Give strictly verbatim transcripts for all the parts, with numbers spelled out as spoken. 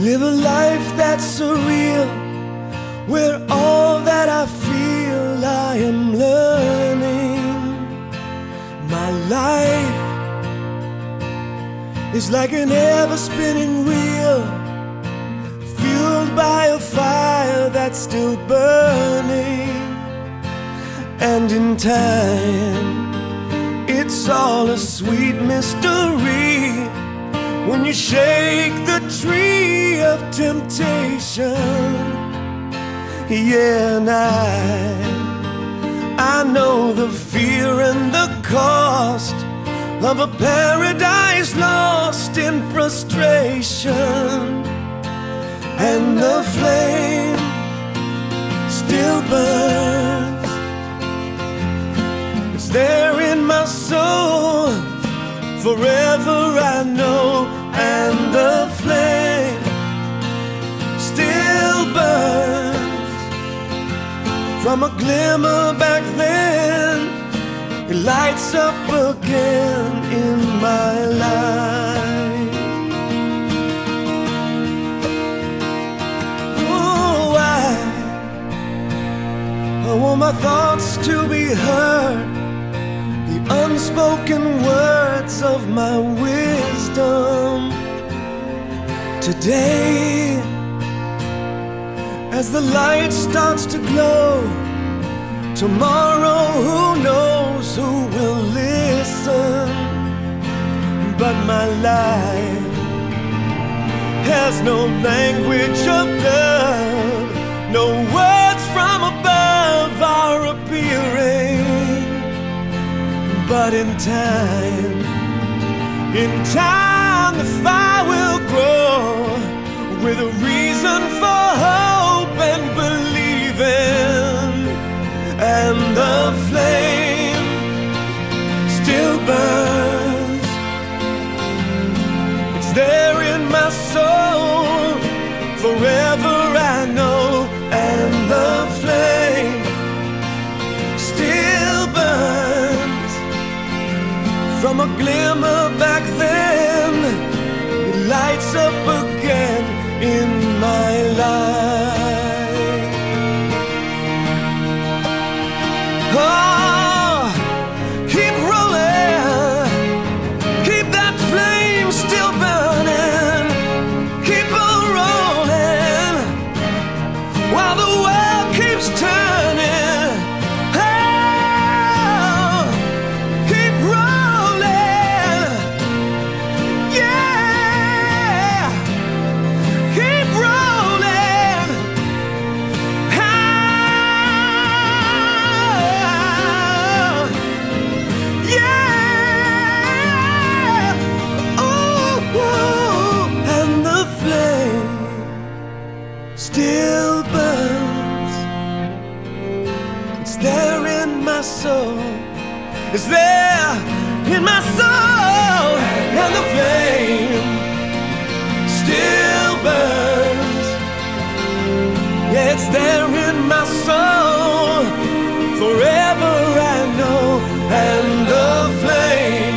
Live a life that's surreal, where all that I feel I am learning. My life is like an ever-spinning wheel, fueled by a fire that's still burning. And in time, it's all a sweet mystery when you shake the tree of temptation. Yeah, and I, I know the fear and the cost of a paradise lost in frustration. And the flame still burns. It's there in my soul, forever I know. And the flame still burns. From a glimmer back then, it lights up again in my life. Oh, I, I want my thoughts to be heard, the unspoken words of my wisdom. Today, as the light starts to glow, tomorrow who knows who will listen. But my life has no language of love, no words from above are appearing. But in time, in time the fire will grow, with a reason for hope and believing. And the flame still burns. It's there in my soul, forever I know. And the flame still burns. From a glimmer back then, it lights up again in my life. Oh, keep rolling, keep that flame still burning, keep on rolling while the world keeps turning. Oh, keep rolling, yeah, keep rolling. Still burns. It's there in my soul. It's there in my soul. And the flame still burns. Yeah, it's there in my soul, forever I know. And the flame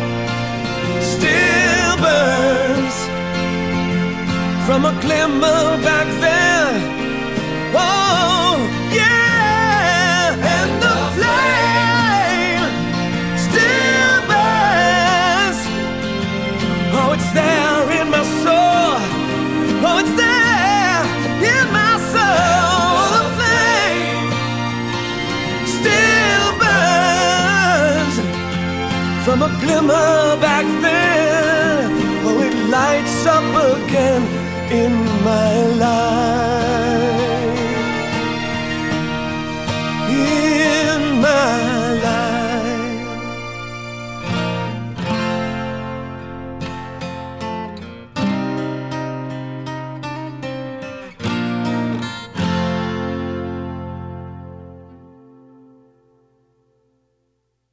still burns. From a glimmer back there, oh yeah, and the flame still burns. Oh, it's there in my soul. Oh, it's there in my soul. The flame still burns. From a glimmer back there, oh, it lights up again in my life.